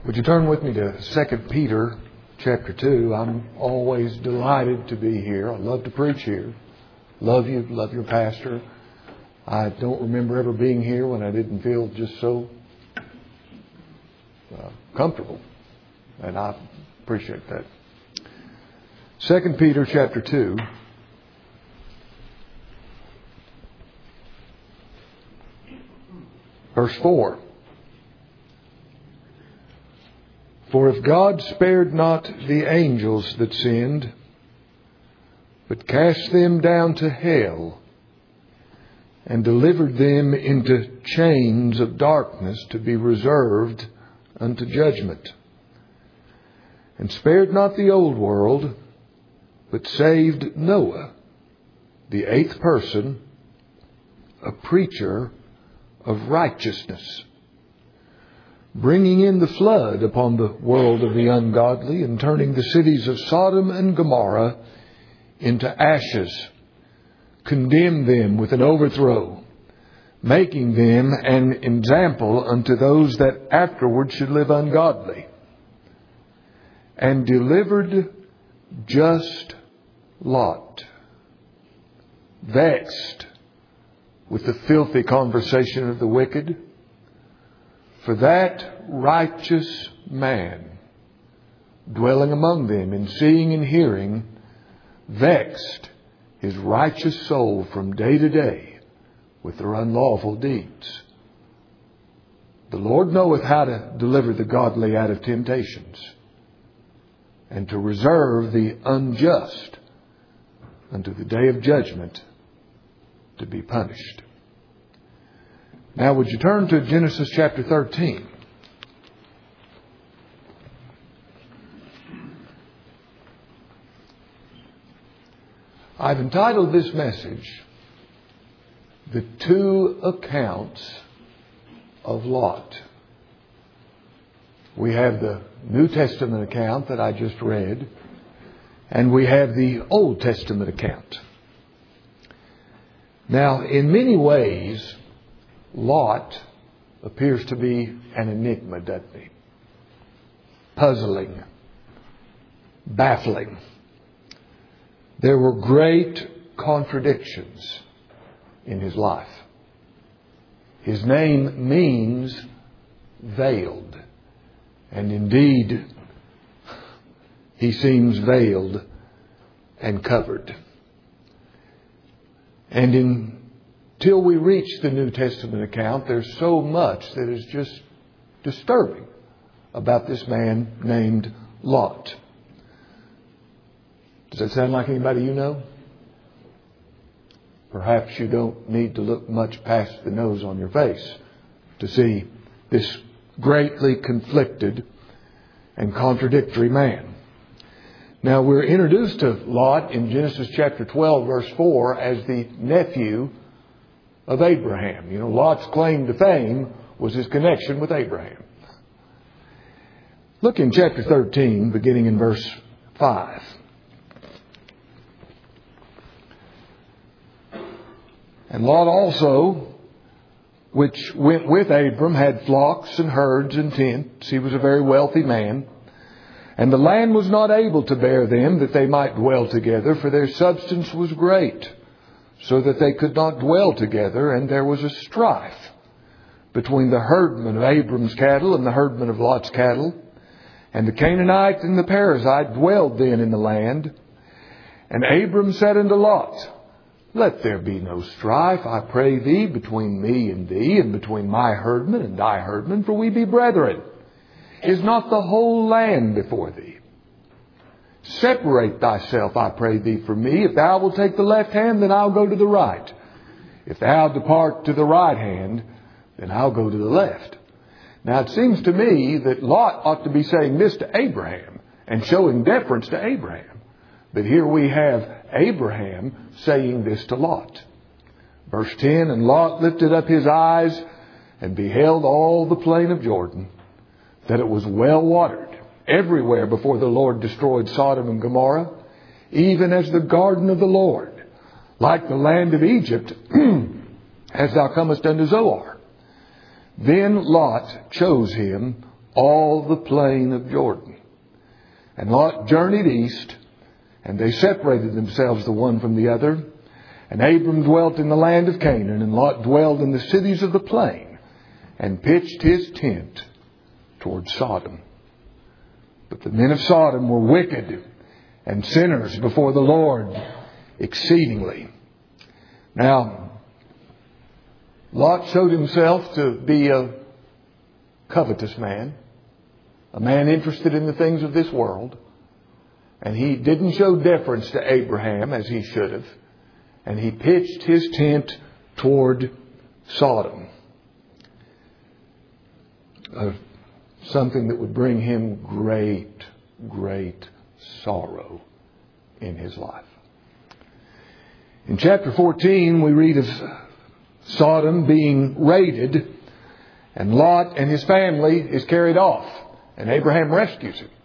Would you turn with me to 2 Peter chapter 2? I'm always delighted to be here. I love to preach here. Love you, love your pastor. I don't remember ever being here when I didn't feel just so comfortable. And I appreciate that. 2 Peter chapter 2. Verse 4. For if God spared not the angels that sinned, but cast them down to hell, and delivered them into chains of darkness to be reserved unto judgment, and spared not the old world, but saved Noah, the eighth person, a preacher of righteousness, bringing in the flood upon the world of the ungodly, and turning the cities of Sodom and Gomorrah into ashes, condemned them with an overthrow, making them an example unto those that afterward should live ungodly, and delivered just Lot, vexed with the filthy conversation of the wicked. For that righteous man, dwelling among them in seeing and hearing, vexed his righteous soul from day to day with their unlawful deeds. The Lord knoweth how to deliver the godly out of temptations, and to reserve the unjust unto the day of judgment to be punished. Now would you turn to Genesis chapter 13. I've entitled this message, The Two Accounts of Lot. We have the New Testament account that I just read, and we have the Old Testament account. Now, in many ways, Lot appears to be an enigma, doesn't he? Puzzling, baffling. There were great contradictions in his life. His name means veiled. And indeed, he seems veiled and covered. And until we reach the New Testament account, there's so much that is just disturbing about this man named Lot. Does that sound like anybody you know? Perhaps you don't need to look much past the nose on your face to see this greatly conflicted and contradictory man. Now, we're introduced to Lot in Genesis chapter 12, verse 4, as the nephew of Abraham. You know, Lot's claim to fame was his connection with Abraham. Look in chapter 13, beginning in verse 5. And Lot also, which went with Abram, had flocks and herds and tents. He was a very wealthy man. And the land was not able to bear them, that they might dwell together, for their substance was great, so that they could not dwell together. And there was a strife between the herdmen of Abram's cattle and the herdmen of Lot's cattle. And the Canaanite and the Perizzite dwelled then in the land. And Abram said unto Lot, Let there be no strife, I pray thee, between me and thee, and between my herdmen and thy herdmen, for we be brethren. Is not the whole land before thee? Separate thyself, I pray thee, from me. If thou wilt take the left hand, then I'll go to the right. If thou depart to the right hand, then I'll go to the left. Now it seems to me that Lot ought to be saying this to Abraham and showing deference to Abraham. But here we have Abraham saying this to Lot. Verse 10, And Lot lifted up his eyes and beheld all the plain of Jordan, that it was well watered everywhere before the Lord destroyed Sodom and Gomorrah, even as the garden of the Lord, like the land of Egypt, as thou comest unto Zoar. Then Lot chose him all the plain of Jordan. And Lot journeyed east, and they separated themselves the one from the other. And Abram dwelt in the land of Canaan, and Lot dwelled in the cities of the plain, and pitched his tent toward Sodom. But the men of Sodom were wicked and sinners before the Lord exceedingly. Now, Lot showed himself to be a covetous man, a man interested in the things of this world. And he didn't show deference to Abraham as he should have. And he pitched his tent toward Sodom. Something that would bring him great, great sorrow in his life. In chapter 14, we read of Sodom being raided, and Lot and his family is carried off, and Abraham rescues him.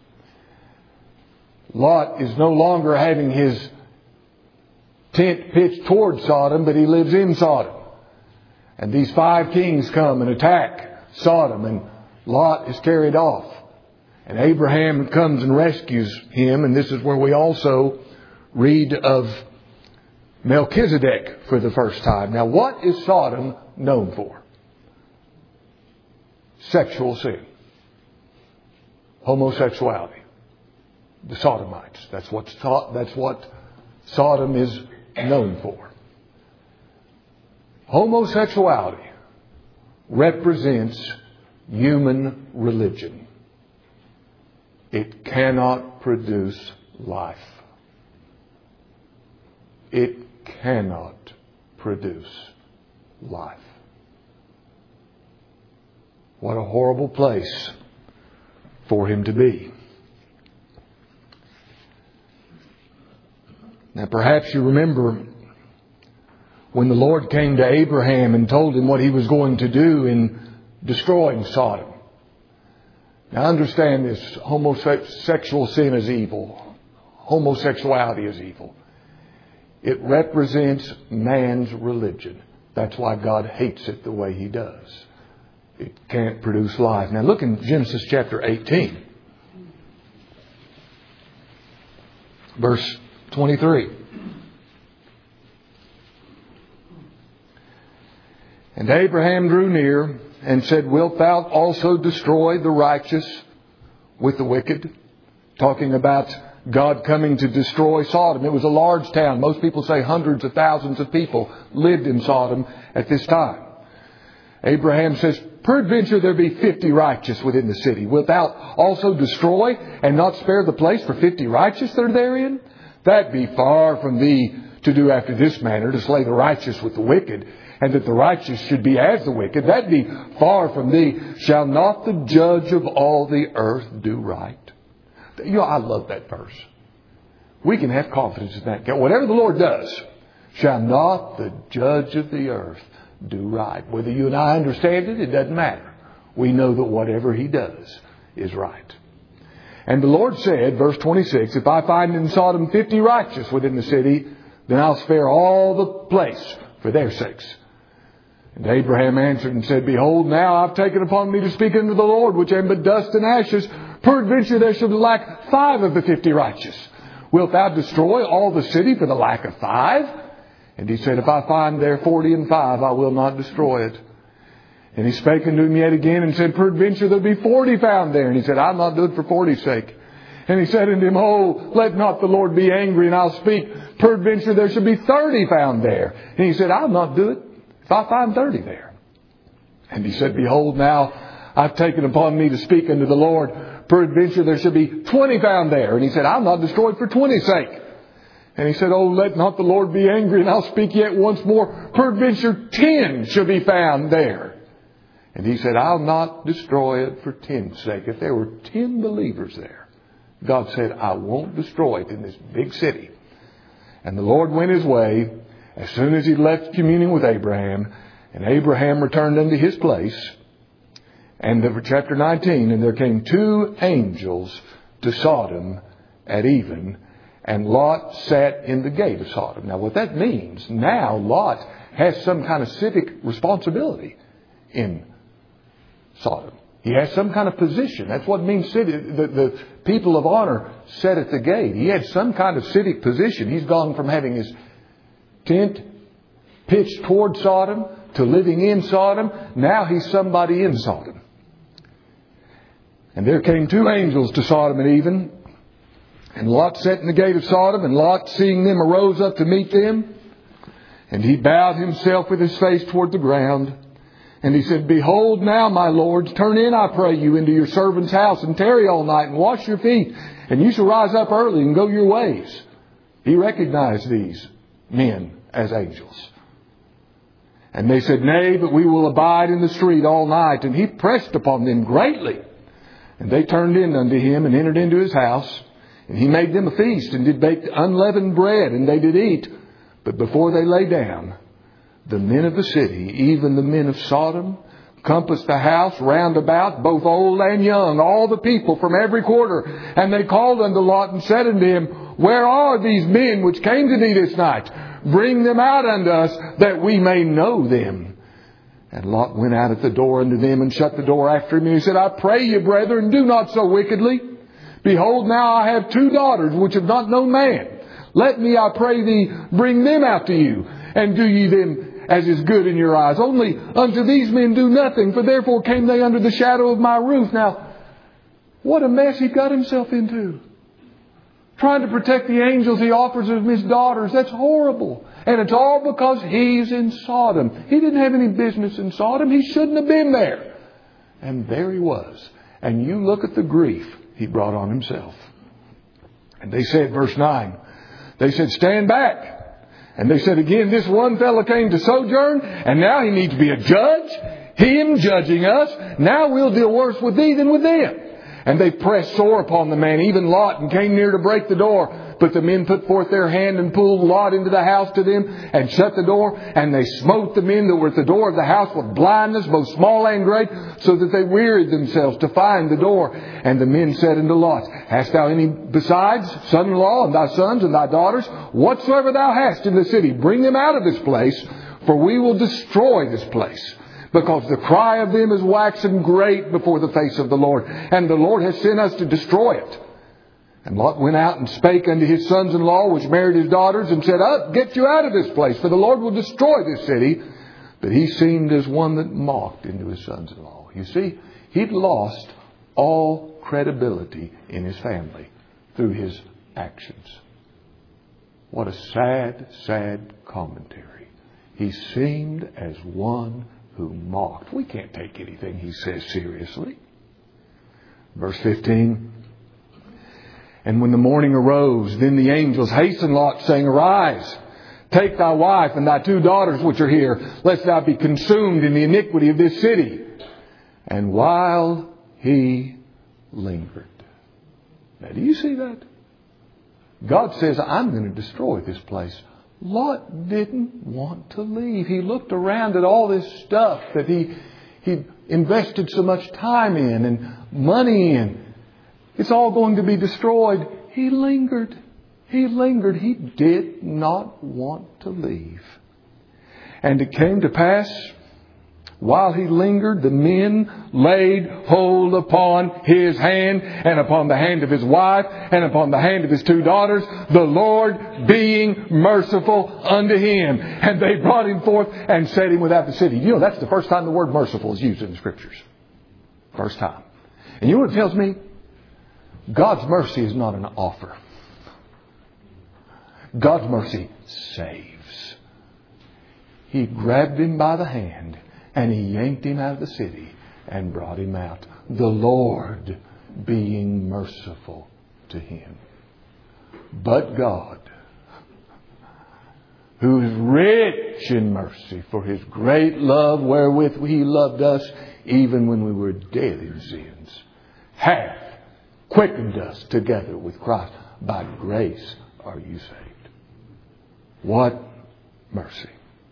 Lot is no longer having his tent pitched toward Sodom, but he lives in Sodom. And these 5 kings come and attack Sodom, and Lot is carried off. And Abraham comes and rescues him, and this is where we also read of Melchizedek for the first time. Now, what is Sodom known for? Sexual sin. Homosexuality. The Sodomites. That's what Sodom is known for. Homosexuality represents human religion. It cannot produce life. It cannot produce life. What a horrible place for him to be. Now perhaps you remember when the Lord came to Abraham and told him what he was going to do in destroying Sodom. Now understand this, homosexual sin is evil. Homosexuality is evil. It represents man's religion. That's why God hates it the way He does. It can't produce life. Now look in Genesis chapter 18. Verse 23. And Abraham drew near and said, Wilt thou also destroy the righteous with the wicked? Talking about God coming to destroy Sodom. It was a large town. Most people say hundreds of thousands of people lived in Sodom at this time. Abraham says, Peradventure there be 50 righteous within the city. Wilt thou also destroy and not spare the place for 50 righteous that are therein? That be far from thee to do after this manner, to slay the righteous with the wicked, and that the righteous should be as the wicked. That be far from thee. Shall not the judge of all the earth do right? You know, I love that verse. We can have confidence in that. Whatever the Lord does, shall not the judge of the earth do right? Whether you and I understand it, it doesn't matter. We know that whatever He does is right. And the Lord said, verse 26, If I find in Sodom 50 righteous within the city, then I'll spare all the place for their sakes. And Abraham answered and said, Behold, now I've taken upon me to speak unto the Lord, which am but dust and ashes. Peradventure there shall lack 5 of the 50 righteous. Wilt thou destroy all the city for the lack of 5? And he said, If I find there 40 and 5, I will not destroy it. And he spake unto him yet again and said, Peradventure there be 40 found there. And he said, I'll not do it for 40's sake. And he said unto him, Oh, let not the Lord be angry, and I'll speak. Peradventure there shall be 30 found there. And he said, I'll not do it if I find 30 there. And he said, Behold, now I've taken upon me to speak unto the Lord. Peradventure there shall be 20 found there. And he said, I'll not destroy it for 20's sake. And he said, Oh, let not the Lord be angry, and I'll speak yet once more. Peradventure 10 shall be found there. And he said, I'll not destroy it for 10's sake. If there were 10 believers there, God said, I won't destroy it in this big city. And the Lord went His way as soon as He left communing with Abraham. And Abraham returned unto his place. And chapter 19, and there came 2 angels to Sodom at even, and Lot sat in the gate of Sodom. Now what that means, now Lot has some kind of civic responsibility in Sodom. He has some kind of position. That's what it means the people of honor sat at the gate. He had some kind of civic position. He's gone from having his tent pitched toward Sodom to living in Sodom. Now he's somebody in Sodom. And there came 2 angels to Sodom and even. And Lot sat in the gate of Sodom, and Lot, seeing them, arose up to meet them. And he bowed himself with his face toward the ground. And he said, Behold now, my lords, turn in, I pray you, into your servant's house, and tarry all night, and wash your feet, and you shall rise up early and go your ways. He recognized these men as angels. And they said, Nay, but we will abide in the street all night. And he pressed upon them greatly. And they turned in unto him, and entered into his house. And he made them a feast, and did bake unleavened bread, and they did eat. But before they lay down, the men of the city, even the men of Sodom, compassed the house round about, both old and young, all the people from every quarter. And they called unto Lot, and said unto him, Where are these men which came to thee this night? Bring them out unto us, that we may know them. And Lot went out at the door unto them, and shut the door after him. And he said, I pray you, brethren, do not so wickedly. Behold, now I have 2 daughters which have not known man. Let me, I pray thee, bring them out to you, and do ye them as is good in your eyes. Only unto these men do nothing, for therefore came they under the shadow of my roof. Now, what a mess he got himself into. Trying to protect the angels he offers of his daughters. That's horrible. And it's all because he's in Sodom. He didn't have any business in Sodom. He shouldn't have been there. And there he was. And you look at the grief he brought on himself. And they said, verse 9, they said, Stand back. And they said again, This one fellow came to sojourn, and now he needs to be a judge. Him judging us. Now we'll deal worse with thee than with them. And they pressed sore upon the man, even Lot, and came near to break the door. But the men put forth their hand and pulled Lot into the house to them, and shut the door. And they smote the men that were at the door of the house with blindness, both small and great, so that they wearied themselves to find the door. And the men said unto Lot, Hast thou any besides, son-in-law, and thy sons, and thy daughters? Whatsoever thou hast in the city, bring them out of this place, for we will destroy this place. Because the cry of them is waxen great before the face of the Lord. And the Lord has sent us to destroy it. And Lot went out and spake unto his sons-in-law, which married his daughters, and said, Up, get you out of this place, for the Lord will destroy this city. But he seemed as one that mocked into his sons-in-law. You see, he'd lost all credibility in his family through his actions. What a sad, sad commentary. He seemed as one who mocked. We can't take anything he says seriously. Verse 15. And when the morning arose, then the angels hastened Lot, saying, Arise, take thy wife and thy 2 daughters which are here, lest thou be consumed in the iniquity of this city. And while he lingered. Now, do you see that? God says, I'm going to destroy this place. Lot didn't want to leave. He looked around at all this stuff that he invested so much time in and money in. It's all going to be destroyed. He lingered. He lingered. He did not want to leave. And it came to pass, while he lingered, the men laid hold upon his hand, and upon the hand of his wife, and upon the hand of his 2 daughters, the Lord being merciful unto him. And they brought him forth and set him without the city. You know, that's the first time the word merciful is used in the Scriptures. First time. And you know what it tells me? God's mercy is not an offer. God's mercy saves. He grabbed him by the hand, and he yanked him out of the city and brought him out. The Lord being merciful to him. But God, who is rich in mercy for his great love wherewith he loved us, even when we were dead in sins, hath quickened us together with Christ. By grace are you saved. What mercy.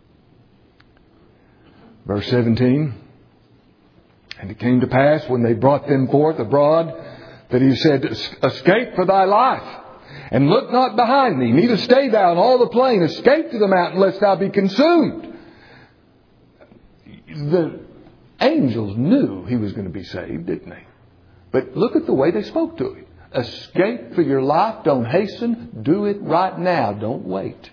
Verse 17. And it came to pass, when they brought them forth abroad, that he said, Escape for thy life, and look not behind thee, neither stay thou in all the plain. Escape to the mountain, lest thou be consumed. The Angels knew he was going to be saved, didn't they? But look at the way they spoke to him. Escape for your life. Don't hasten. Do it right now. Don't wait.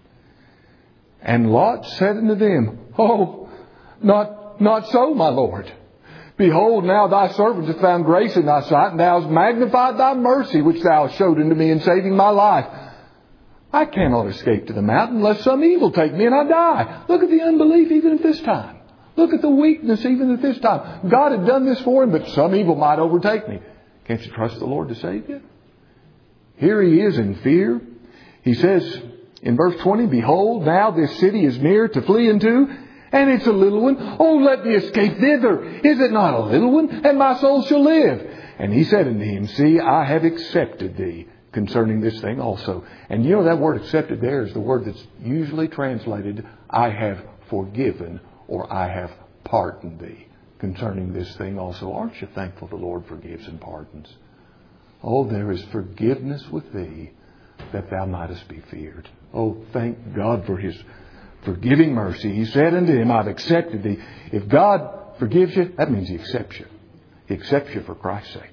And Lot said unto them, Oh, not so, my Lord. Behold, now thy servant hath found grace in thy sight, and thou hast magnified thy mercy, which thou hast showed unto me in saving my life. I cannot escape to the mountain, lest some evil take me and I die. Look at the unbelief even at this time. Look at the weakness even at this time. God had done this for him, but some evil might overtake me. Can't you trust the Lord to save you? Here he is in fear. He says in verse 20, Behold, now this city is near to flee into, and it's a little one. Oh, let me escape thither. Is it not a little one? And my soul shall live. And he said unto him, See, I have accepted thee concerning this thing also. And you know that word accepted there is the word that's usually translated, I have forgiven, or I have pardoned thee concerning this thing also. Aren't you thankful the Lord forgives and pardons? Oh, there is forgiveness with thee that thou mightest be feared. Oh, thank God for his forgiving mercy. He said unto him, I've accepted thee. If God forgives you, that means he accepts you. He accepts you for Christ's sake.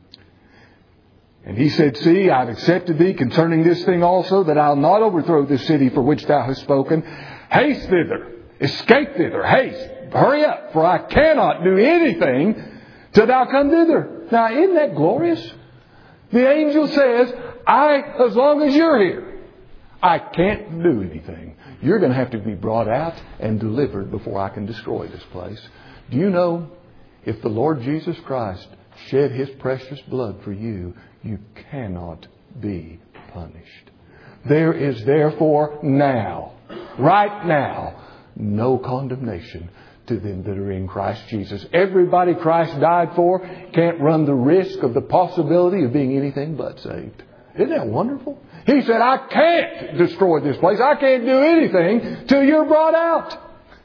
And he said, See, I've accepted thee concerning this thing also, that I'll not overthrow this city for which thou hast spoken. Haste thither. Escape thither. Haste. Hurry up, for I cannot do anything till thou come thither. Now, isn't that glorious? The angel says, as long as you're here, I can't do anything. You're going to have to be brought out and delivered before I can destroy this place. Do you know, if the Lord Jesus Christ shed his precious blood for you, you cannot be punished. There is therefore now, right now, no condemnation to them that are in Christ Jesus. Everybody Christ died for can't run the risk of the possibility of being anything but saved. Isn't that wonderful? He said, I can't destroy this place. I can't do anything till you're brought out.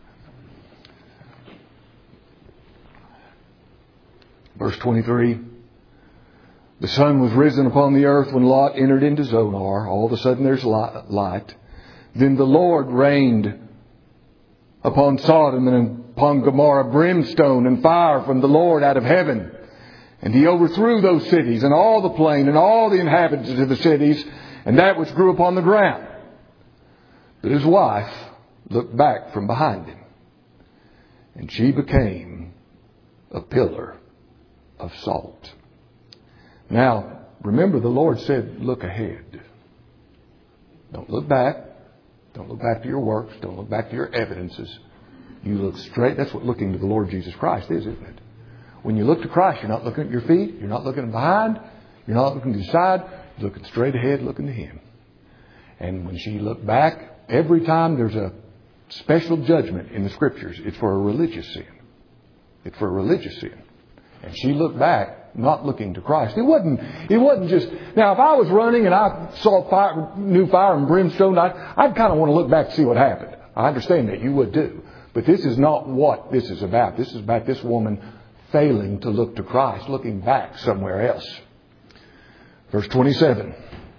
Verse 23. The sun was risen upon the earth when Lot entered into Zoar. All of a sudden there's light. Then the Lord rained upon Sodom and upon Gomorrah brimstone and fire from the Lord out of heaven. And he overthrew those cities and all the plain and all the inhabitants of the cities and that which grew upon the ground. But his wife looked back from behind him, and she became a pillar of salt. Now, remember the Lord said, look ahead. Don't look back. Don't look back to your works. Don't look back to your evidences. You look straight. That's what looking to the Lord Jesus Christ is, isn't it? When you look to Christ, you're not looking at your feet. You're not looking behind. You're not looking to the side. You're looking straight ahead, looking to Him. And when she looked back, every time there's a special judgment in the Scriptures, it's for a religious sin. It's for a religious sin. And she looked back, not looking to Christ. It wasn't just... Now, if I was running and I saw fire and brimstone, I'd kind of want to look back to see what happened. I understand that. You would too. But this is not what this is about. This is about this woman failing to look to Christ, looking back somewhere else. Verse 27.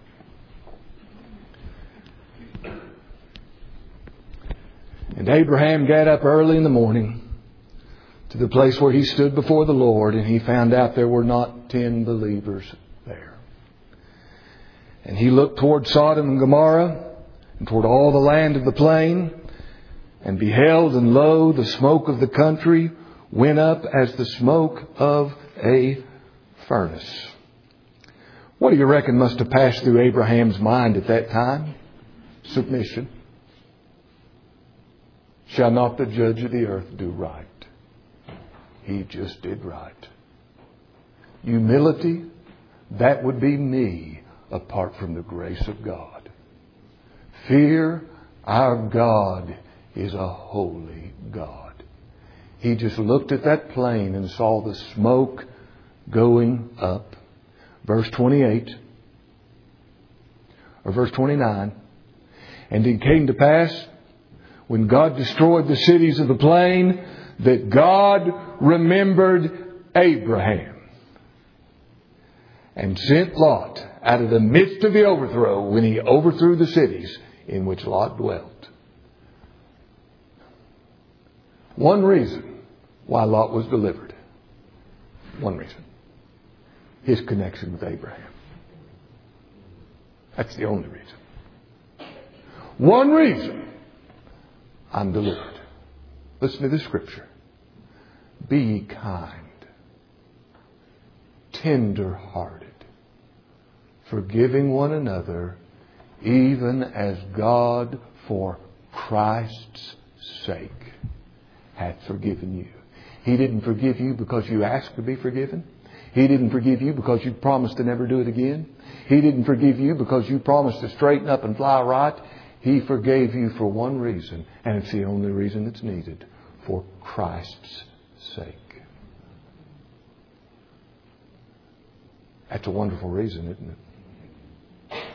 And Abraham got up early in the morning to the place where he stood before the Lord, and he found out there were not 10 believers there. And he looked toward Sodom and Gomorrah and toward all the land of the plain, and beheld, and lo, the smoke of the country went up as the smoke of a furnace. What do you reckon must have passed through Abraham's mind at that time? Submission. Shall not the judge of the earth do right? He just did right. Humility, that would be me apart from the grace of God. Fear, our God is a holy God. He just looked at that plain and saw the smoke going up. Verse 28 or verse 29. And it came to pass when God destroyed the cities of the plain that God remembered Abraham and sent Lot out of the midst of the overthrow when he overthrew the cities in which Lot dwelt. One reason why Lot was delivered. One reason. His connection with Abraham. That's the only reason. One reason I'm delivered. Listen to this scripture. Be ye kind, tender-hearted, forgiving one another, even as God for Christ's sake hath forgiven you. He didn't forgive you because you asked to be forgiven. He didn't forgive you because you promised to never do it again. He didn't forgive you because you promised to straighten up and fly right. He forgave you for one reason, and it's the only reason that's needed, for Christ's sake. That's a wonderful reason, isn't it?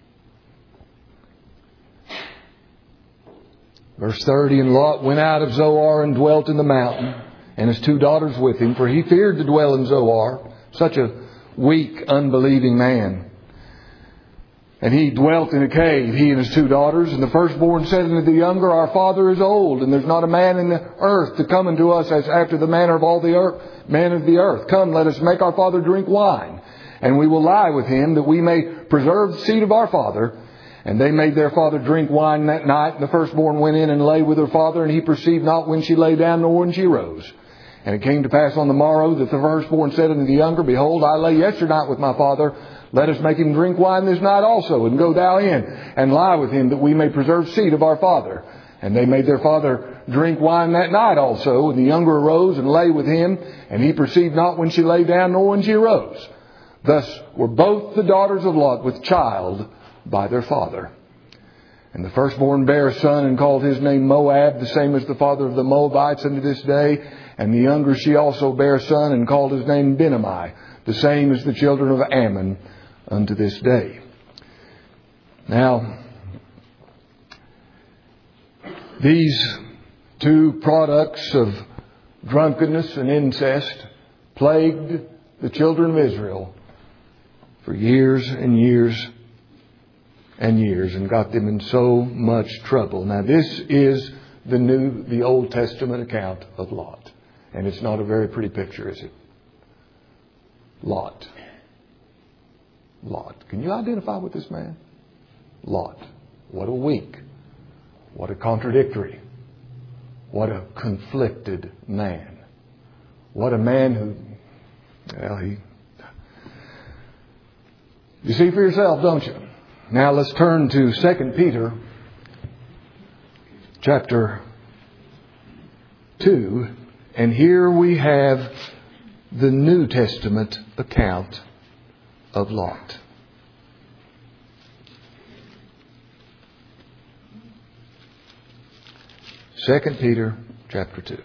Verse 30, and Lot went out of Zoar and dwelt in the mountain, and his 2 daughters with him, for he feared to dwell in Zoar, such a weak, unbelieving man. And he dwelt in a cave, he and his 2 daughters. And the firstborn said unto the younger, Our father is old, and there's not a man in the earth to come unto us as after the manner of all the earth, men of the earth. Come, let us make our father drink wine, and we will lie with him, that we may preserve the seed of our father. And they made their father drink wine that night. And the firstborn went in and lay with her father, and he perceived not when she lay down, nor when she rose. And it came to pass on the morrow that the firstborn said unto the younger, Behold, I lay yesternight with my father. Let us make him drink wine this night also, and go thou in, and lie with him, that we may preserve seed of our father. And they made their father drink wine that night also. And the younger arose and lay with him, and he perceived not when she lay down, nor when she rose. Thus were both the daughters of Lot with child by their father. And the firstborn bare a son, and called his name Moab, the same as the father of the Moabites unto this day. And the younger she also bare a son, and called his name Benammi, the same as the children of Ammon unto this day. Now, these 2 products of drunkenness and incest plagued the children of Israel for years and years and years, and got them in so much trouble. Now, this is the Old Testament account of Lot. And it's not a very pretty picture, is it? Lot. Lot. Can you identify with this man? Lot. What a weak. What a contradictory. What a conflicted man. What a man who, you see for yourself, don't you? Now let's turn to 2 Peter chapter 2. And here we have the New Testament account of Lot. Second Peter chapter 2.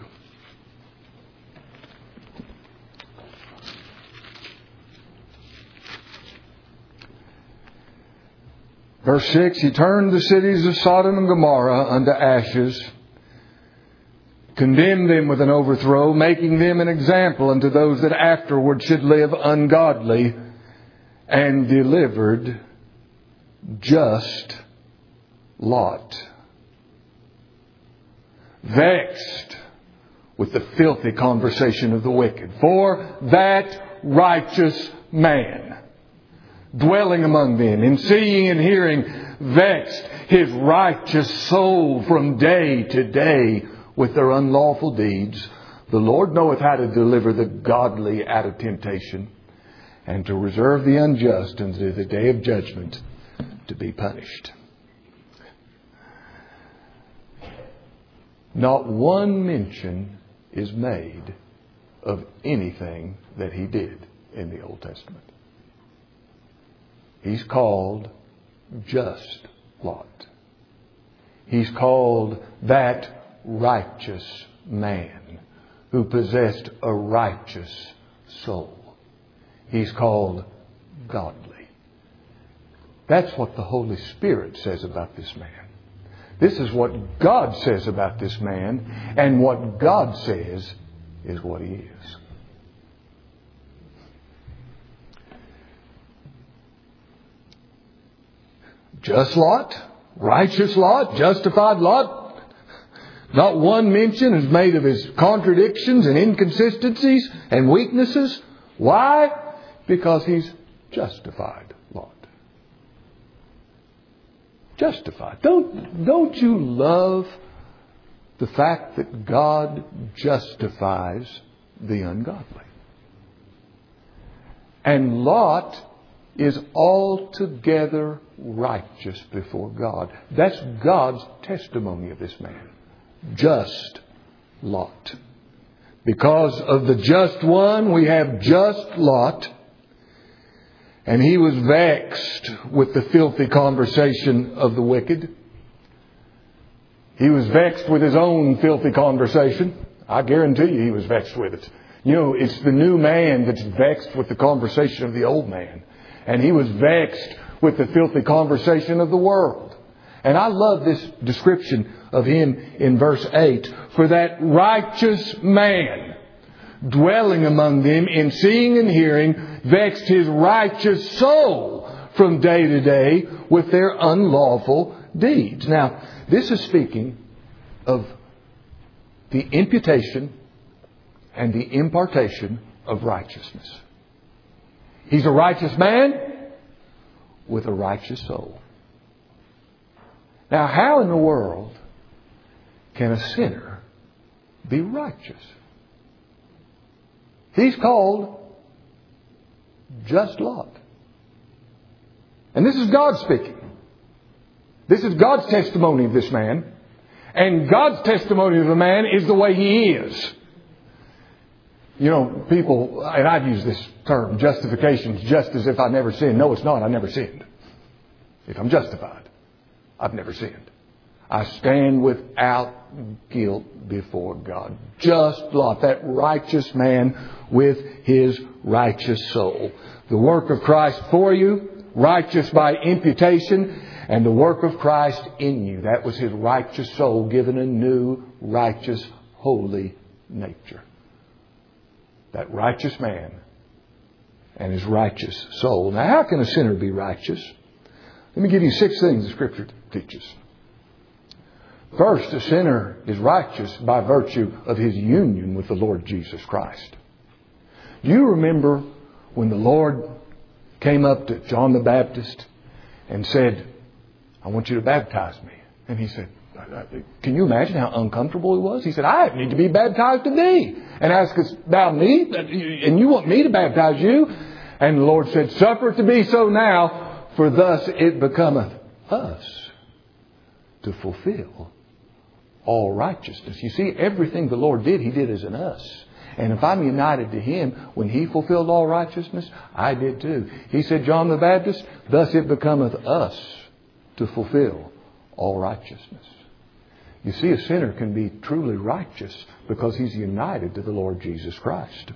Verse 6, He turned the cities of Sodom and Gomorrah unto ashes, condemned them with an overthrow, making them an example unto those that afterward should live ungodly, and delivered just Lot, vexed with the filthy conversation of the wicked. For that righteous man, dwelling among them, and seeing and hearing, vexed his righteous soul from day to day with their unlawful deeds. The Lord knoweth how to deliver the godly out of temptation, and to reserve the unjust unto the day of judgment, to be punished. Not one mention is made of anything that he did in the Old Testament. He's called just Lot. He's called that righteous man who possessed a righteous soul. He's called godly. That's what the Holy Spirit says about this man. This is what God says about this man, and what God says is what he is. Just Lot, righteous Lot, justified Lot. Not one mention is made of his contradictions and inconsistencies and weaknesses. Why? Because he's justified, Lord. Justified. Don't you love the fact that God justifies the ungodly? And Lot is altogether righteous before God. That's God's testimony of this man. Just Lot. Because of the just one, we have just Lot. And he was vexed with the filthy conversation of the wicked. He was vexed with his own filthy conversation. I guarantee you he was vexed with it. You know, it's the new man that's vexed with the conversation of the old man. And he was vexed with the filthy conversation of the world. And I love this description of him in verse 8. For that righteous man, dwelling among them in seeing and hearing, vexed his righteous soul from day to day with their unlawful deeds. Now, this is speaking of the imputation and the impartation of righteousness. He's a righteous man with a righteous soul. Now, how in the world can a sinner be righteous? He's called just Lot. And this is God speaking. This is God's testimony of this man. And God's testimony of the man is the way he is. You know, people, and I've used this term, justification, just as if I never sinned. No, it's not. I never sinned. If I'm justified, I've never sinned. I stand without guilt before God. Just Lot, that righteous man with his righteous soul. The work of Christ for you, righteous by imputation, and the work of Christ in you. That was his righteous soul given a new, righteous, holy nature. That righteous man and his righteous soul. Now, how can a sinner be righteous? Let me give you 6 things the Scripture teaches. First, a sinner is righteous by virtue of his union with the Lord Jesus Christ. Do you remember when the Lord came up to John the Baptist and said, I want you to baptize me? And he said, can you imagine how uncomfortable he was? He said, I need to be baptized of thee. And askest thou me? And you want me to baptize you? And the Lord said, suffer it to be so now, for thus it becometh us to fulfill all righteousness. You see, everything the Lord did, He did as an us. And if I'm united to Him, when He fulfilled all righteousness, I did too. He said, John the Baptist, thus it becometh us to fulfill all righteousness. You see, a sinner can be truly righteous because he's united to the Lord Jesus Christ.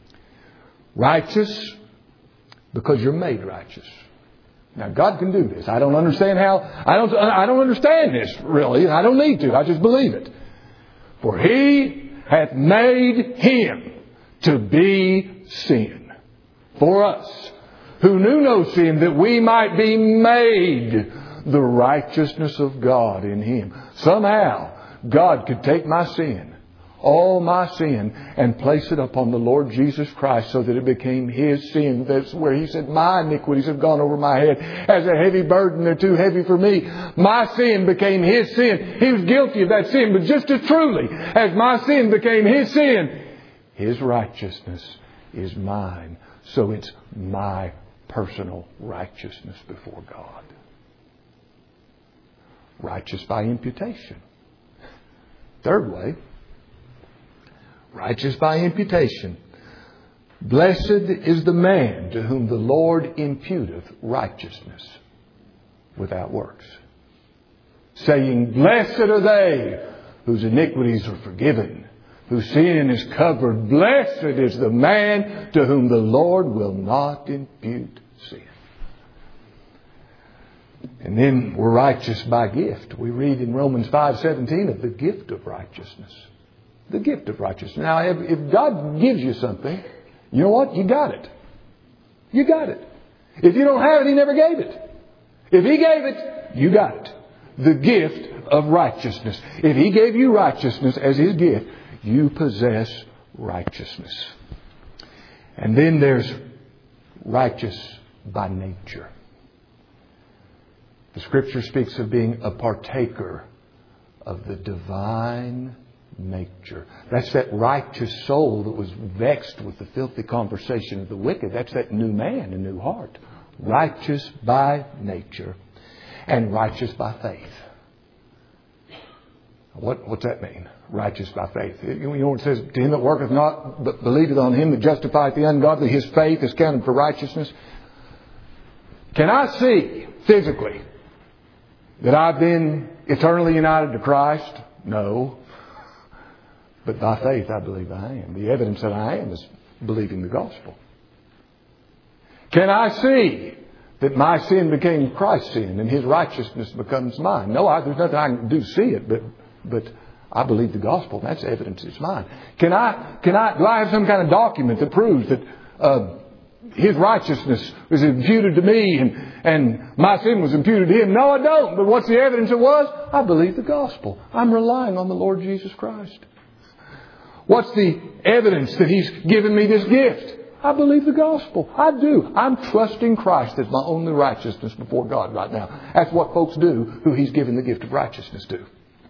Righteous because you're made righteous. Now, God can do this. I don't understand how. I don't understand this, really. I don't need to. I just believe it. For He hath made Him to be sin for us, who knew no sin, that we might be made the righteousness of God in Him. Somehow, God could take my sin, all my sin, and place it upon the Lord Jesus Christ so that it became His sin. That's where He said, my iniquities have gone over my head as a heavy burden. They're too heavy for me. My sin became His sin. He was guilty of that sin, but just as truly as my sin became His sin, His righteousness is mine. So it's my personal righteousness before God. Righteous by imputation. Third way, righteous by imputation. Blessed is the man to whom the Lord imputeth righteousness without works, saying, blessed are they whose iniquities are forgiven, whose sin is covered. Blessed is the man to whom the Lord will not impute sin. And then we're righteous by gift. We read in Romans 5:17 of the gift of righteousness. The gift of righteousness. Now, if God gives you something, you know what? You got it. You got it. If you don't have it, He never gave it. If He gave it, you got it. The gift of righteousness. If He gave you righteousness as His gift, you possess righteousness. And then there's righteous by nature. The Scripture speaks of being a partaker of the divine nature. That's that righteous soul that was vexed with the filthy conversation of the wicked. That's that new man, a new heart. Righteous by nature and righteous by faith. What's that mean? Righteous by faith. You know what it says? To him that worketh not, but believeth on Him that justifieth the ungodly, his faith is counted for righteousness. Can I see physically that I've been eternally united to Christ? No. But by faith I believe I am. The evidence that I am is believing the gospel. Can I see that my sin became Christ's sin and His righteousness becomes mine? No, there's nothing I can do to see it, but I believe the gospel. And that's evidence it's mine. Do I have some kind of document that proves that His righteousness was imputed to me and my sin was imputed to Him? No, I don't. But what's the evidence it was? I believe the gospel. I'm relying on the Lord Jesus Christ. What's the evidence that He's given me this gift? I believe the gospel. I do. I'm trusting Christ as my only righteousness before God right now. That's what folks do who He's given the gift of righteousness to.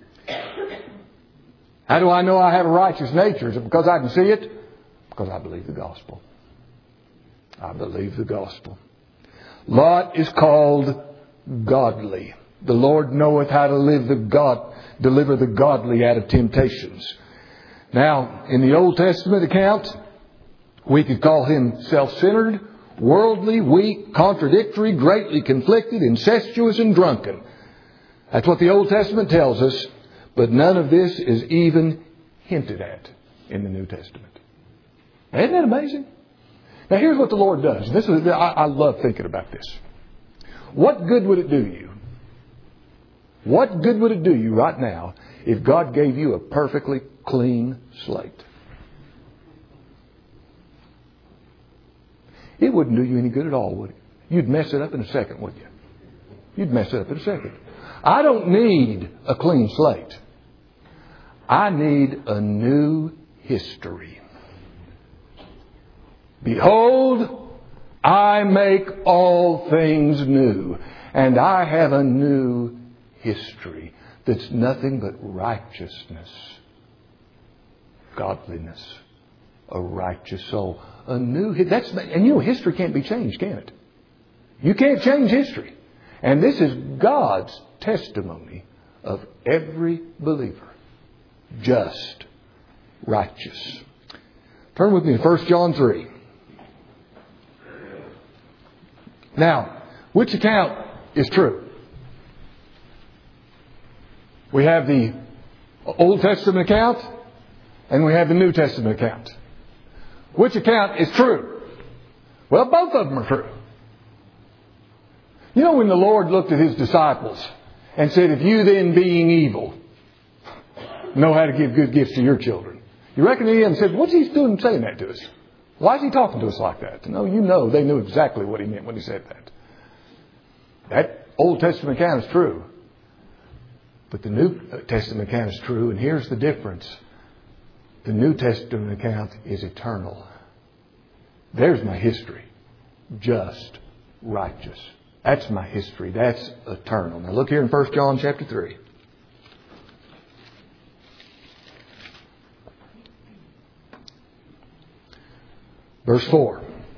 How do I know I have a righteous nature? Is it because I can see it? Because I believe the gospel. I believe the gospel. Lot is called godly. The Lord knoweth how to deliver the godly out of temptations. Now, in the Old Testament account, we could call him self-centered, worldly, weak, contradictory, greatly conflicted, incestuous, and drunken. That's what the Old Testament tells us, but none of this is even hinted at in the New Testament. Isn't that amazing? Now here's what the Lord does. I love thinking about this. What good would it do you? What good would it do you right now if God gave you a perfectly clean slate? It wouldn't do you any good at all, would it? You'd mess it up in a second, wouldn't you? You'd mess it up in a second. I don't need a clean slate. I need a new history. Behold, I make all things new. And I have a new history that's nothing but righteousness, godliness, a righteous soul. And history can't be changed, can it? You can't change history. And this is God's testimony of every believer. Just, righteous. Turn with me to 1 John 3. Now, which account is true? We have the Old Testament account and we have the New Testament account. Which account is true? Well, both of them are true. You know, when the Lord looked at His disciples and said, if you then being evil know how to give good gifts to your children. You reckon He said, what's He doing saying that to us? Why is He talking to us like that? No, they knew exactly what He meant when He said that. That Old Testament account is true. But the New Testament account is true, and here's the difference. The New Testament account is eternal. There's my history. Just, righteous. That's my history. That's eternal. Now look here in 1 John chapter 3. Verse 4.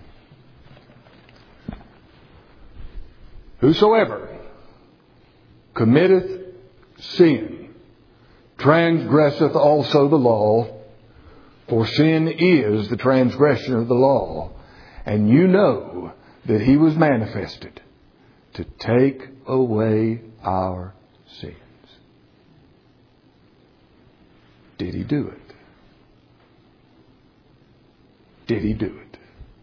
Whosoever committeth sin transgresseth also the law, for sin is the transgression of the law. And you know that He was manifested to take away our sins. Did He do it? Did He do it?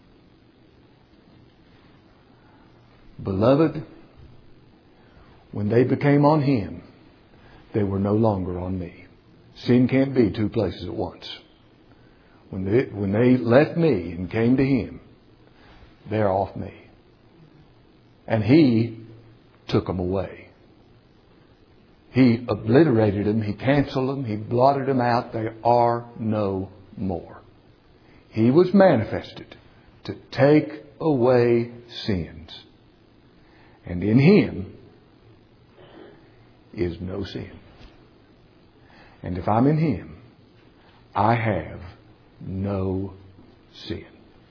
Beloved, when they became on Him, they were no longer on me. Sin can't be two places at once. When they left me and came to Him, they're off me. And He took them away. He obliterated them. He canceled them. He blotted them out. They are no more. He was manifested to take away sins. And in Him is no sin. And if I'm in Him, I have no sin.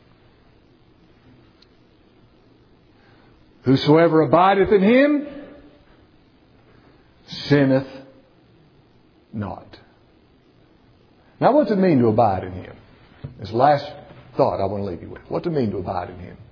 Whosoever abideth in Him sinneth not. Now, what's it mean to abide in Him? This last thought I want to leave you with. What's it mean to abide in Him?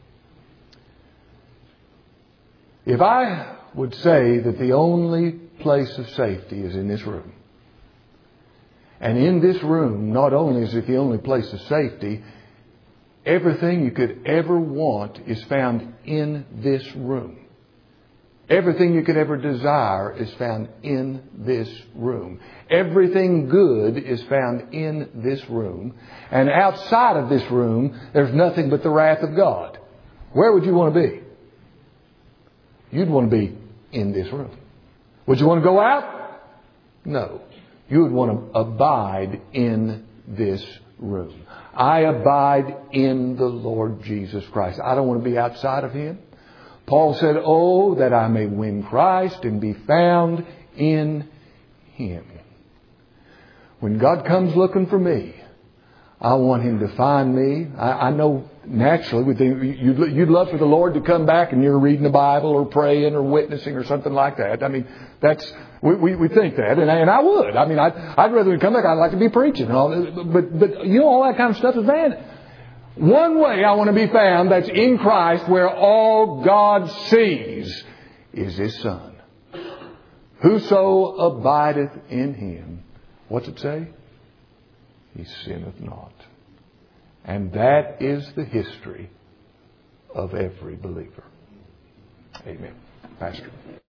If I would say that the only place of safety is in this room, and in this room, not only is it the only place of safety, everything you could ever want is found in this room. Everything you could ever desire is found in this room. Everything good is found in this room. And outside of this room, there's nothing but the wrath of God. Where would you want to be? You'd want to be in this room. Would you want to go out? No. You would want to abide in this room. I abide in the Lord Jesus Christ. I don't want to be outside of Him. Paul said, "Oh, that I may win Christ and be found in Him." When God comes looking for me, I want Him to find me. I know naturally you'd love for the Lord to come back and you're reading the Bible or praying or witnessing or something like that. I mean, we think that, and I would. I mean, I'd rather come back. I'd like to be preaching and all that. But you know, all that kind of stuff is vanity. One way I want to be found that's in Christ, where all God sees is His Son. Whoso abideth in Him, what's it say? He sinneth not. And that is the history of every believer. Amen. Pastor.